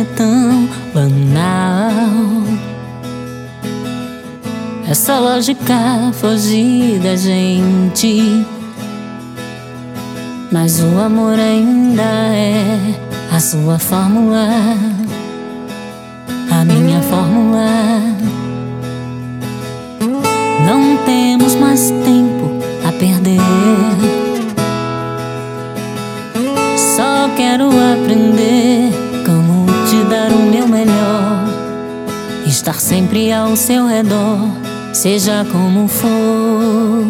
tão banal. Essa lógica foge da gente, mas o amor ainda é a sua fórmula, a minha fórmula. Não temos mais tempo a perder. Só quero aprender como te dar o meu melhor, estar sempre ao seu redor, seja como for.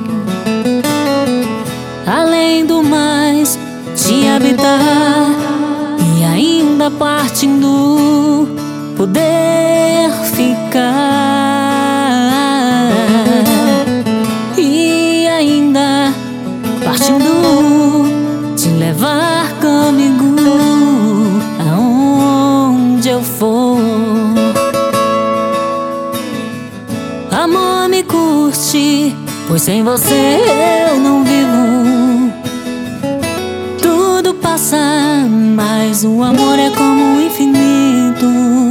Além do mais, te habitar e ainda partindo poder ficar, e ainda partindo te levar comigo aonde eu for. Amor, me curte, pois sem você eu não vivo. Tudo passa, mas o amor é como o infinito.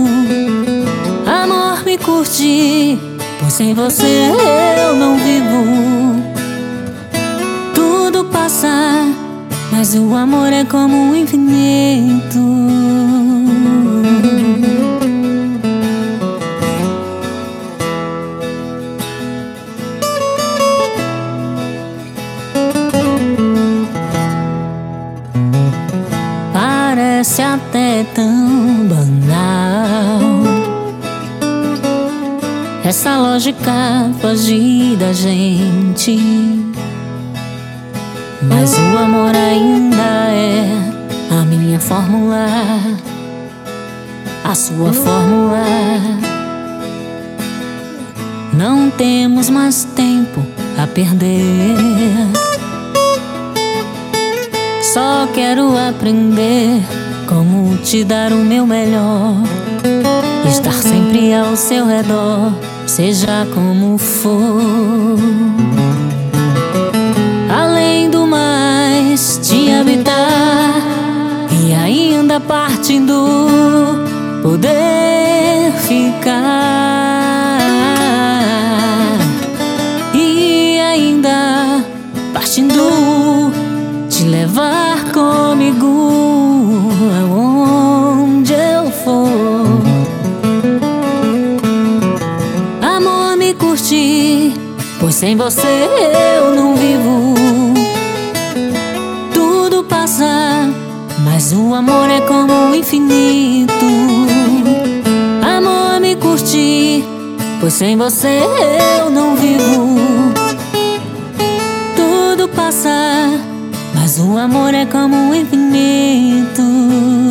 Amor, me curte, pois sem você eu não vivo. Tudo passa, mas o amor é como o infinito. Parece até tão banal essa lógica foge da gente, mas o amor ainda é a minha fórmula, a sua fórmula. Não temos mais tempo a perder. Só quero aprender como te dar o meu melhor, estar sempre ao seu redor, seja como for. Além do mais, te habitar e ainda partindo poder ficar, e ainda partindo te levar comigo aonde eu for. Amor, me curte, pois sem você eu não vivo. Tudo passa, mas o amor é como o infinito. Amor, me curte, pois sem você eu não vivo. Tudo passa, mas o amor é como o infinito.